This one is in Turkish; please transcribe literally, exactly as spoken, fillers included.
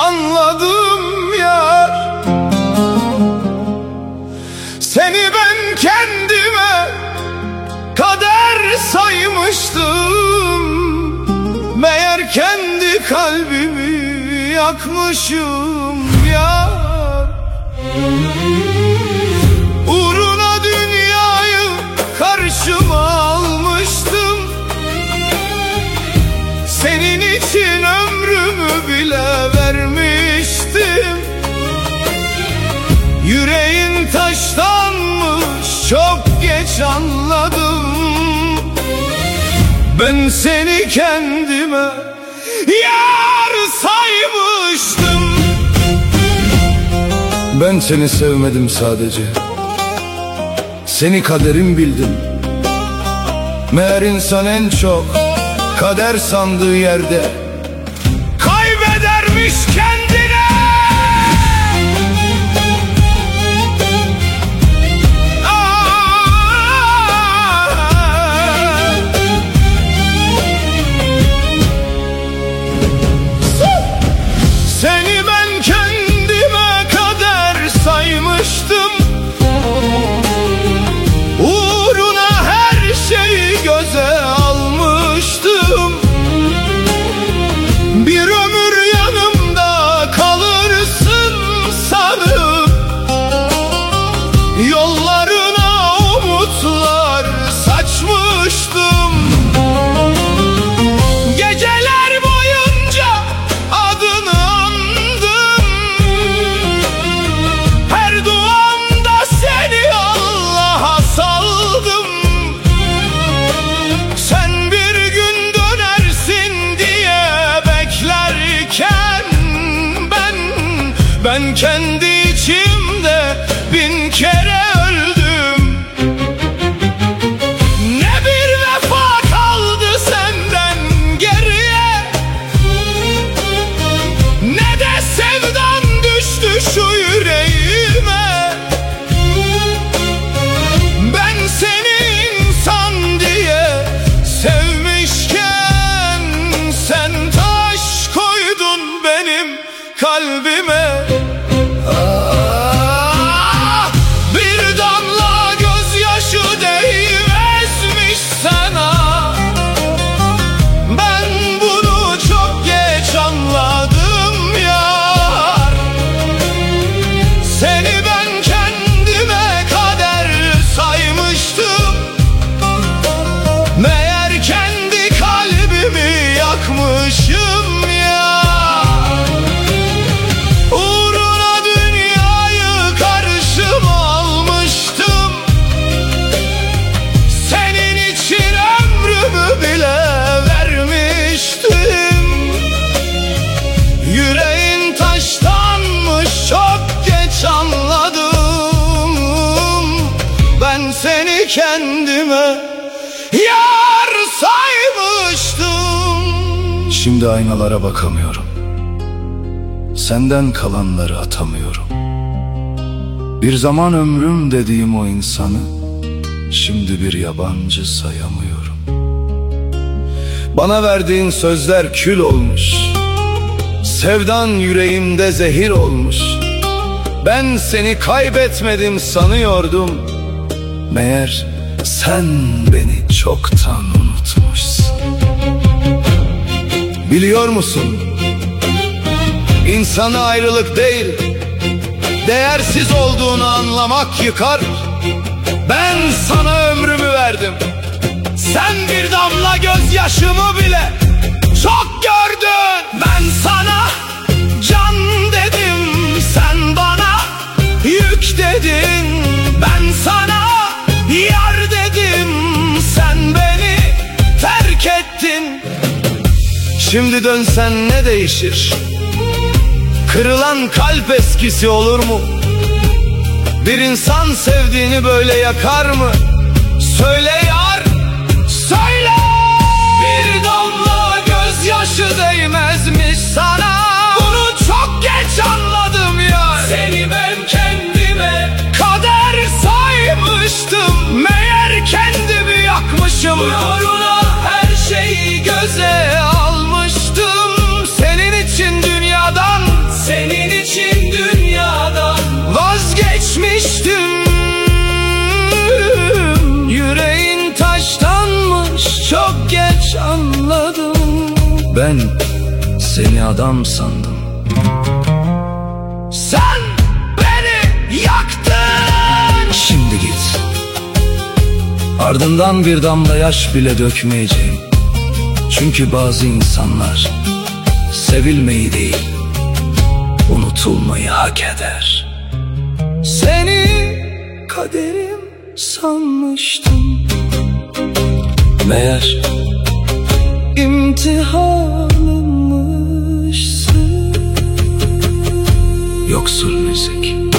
anladım yar. Seni ben kendime kader saymıştım, meğer kendi kalbimi yakmışım yar. Uğruna dünyayı karşıma almıştım, senin için ömrümü bile vermiştim. Yüreğin taştanmış, çok geç anladım. Ben seni kendime yar saymıştım. Ben seni sevmedim sadece, seni kaderim bildim. Meğer insan en çok kader sandığı yerde kaybedermiş kendine. Seni ben kendime kader saymıştım, uğruna her şeyi göze almıştım. Bir ömür yanımda kalırsın sanıp yollarına umutlar saçmıştım. Geceler boyunca adını andım, her duamda seni Allah'a saldım. Sen bir gün dönersin diye beklerken ben, ben kendi içimde bin kere öldüm. Ne bir vefa kaldı senden geriye, ne de sevdan düştü şu yüreğime. Ben seni insan diye sevmişken sen taş koydun benim kalbime. Ah, bir damla gözyaşı değmezmiş sana. Ben bunu çok geç anladım yar. Seni ben kendime kader saymıştım, meğer kendi kalbimi yakmışım ya. Uğruna dünyayı karşıma almıştım, senin için ömrümü bile vermiştim. Yüreğin taştanmış, çok geç anladım. Ben seni kendime yar saymıştım. Şimdi aynalara bakamıyorum, senden kalanları atamıyorum. Bir zaman ömrüm dediğim o insanı şimdi bir yabancı sayamıyorum. Bana verdiğin sözler kül olmuş, sevdan yüreğimde zehir olmuş. Ben seni kaybetmedim sanıyordum, meğer sen beni çoktan unutmuşsun. Biliyor musun, İnsanı ayrılık değil, değersiz olduğunu anlamak yıkar. Ben sana ömrümü verdim, sen bir damla gözyaşımı bile çok gördün. Ben sana can dedim, sen bana yük dedin. Ben sana yar dedim, sen beni terk ettin. Şimdi dönsen ne değişir? Kırılan kalp eskisi olur mu? Bir insan sevdiğini böyle yakar mı? Söyle yar, söyle! Bir damla gözyaşı değmezmiş sana. Bunu çok geç anladım yar. Seni ben kendime kader saymıştım, meğer kendimi yakmışım. Uğruna her şeyi göze almıştım. Senin için dünyadan Ben seni adam sandım. Sen beni yaktın. Şimdi git. Ardından bir damla yaş bile dökmeyeceğim. Çünkü bazı insanlar sevilmeyi değil, unutulmayı hak eder. Seni kaderim sanmıştım, meğer imtihanımmışsın. Yoksul müzik.